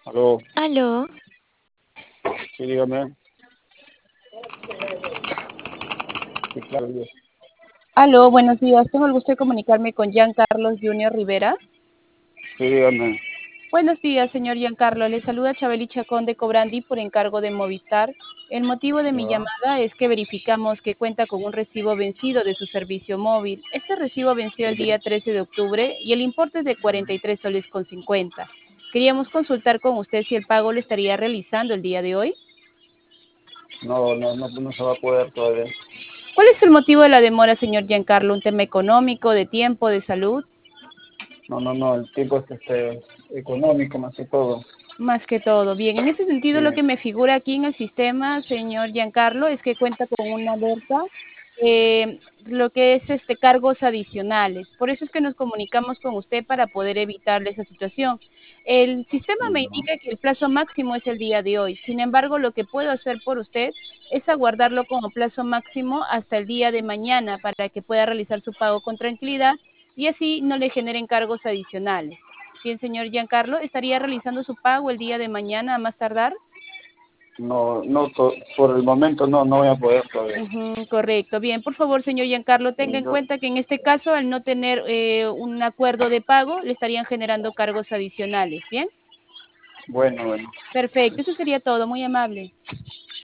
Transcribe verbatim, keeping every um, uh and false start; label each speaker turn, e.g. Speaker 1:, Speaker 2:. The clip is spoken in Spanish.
Speaker 1: Aló,
Speaker 2: Aló,
Speaker 1: sí, dígame. Sí, claro, yo.
Speaker 3: Aló, buenos días. Tengo el gusto de comunicarme con Giancarlos Junior Rivera.
Speaker 1: Sí, dígame.
Speaker 3: Buenos días, señor Giancarlo. Le saluda Chabeli Chacón de Cobrandi por encargo de Movistar. El motivo de mi
Speaker 1: Ya.
Speaker 3: llamada es que verificamos que cuenta con un recibo vencido de su servicio móvil. Este recibo venció el día trece de octubre y el importe es de cuarenta y tres soles con cincuenta. Queríamos consultar con usted si el pago lo estaría realizando el día de hoy.
Speaker 1: No, no, no, no se va a poder todavía.
Speaker 3: ¿Cuál es el motivo de la demora, señor Giancarlo? ¿Un tema económico, de tiempo, de salud?
Speaker 1: No, no, no, el tipo es este, económico más que todo.
Speaker 3: Más que todo, bien. En ese
Speaker 1: Sí,
Speaker 3: sentido, lo que me figura aquí en el sistema, señor Giancarlo, es que cuenta con una alerta, eh, lo que es este cargos adicionales. Por eso es que nos comunicamos con usted para poder evitarle esa situación. El sistema me
Speaker 1: no,
Speaker 3: indica que el plazo máximo es el día de hoy. Sin embargo, lo que puedo hacer por usted es aguardarlo como plazo máximo hasta el día de mañana para que pueda realizar su pago con tranquilidad y así no le generen cargos adicionales. Bien, señor Giancarlo, ¿estaría realizando su pago el día de mañana a más tardar?
Speaker 1: no, no, to- por el momento no, no voy a poder todavía.
Speaker 3: Ujú, correcto. Bien, por favor, señor Giancarlo, tenga en
Speaker 1: Yo-
Speaker 3: cuenta que en este caso, al no tener eh, un acuerdo de pago, le estarían generando cargos adicionales. Bien,
Speaker 1: bueno, bueno.
Speaker 3: perfecto. Eso sería todo. Muy amable.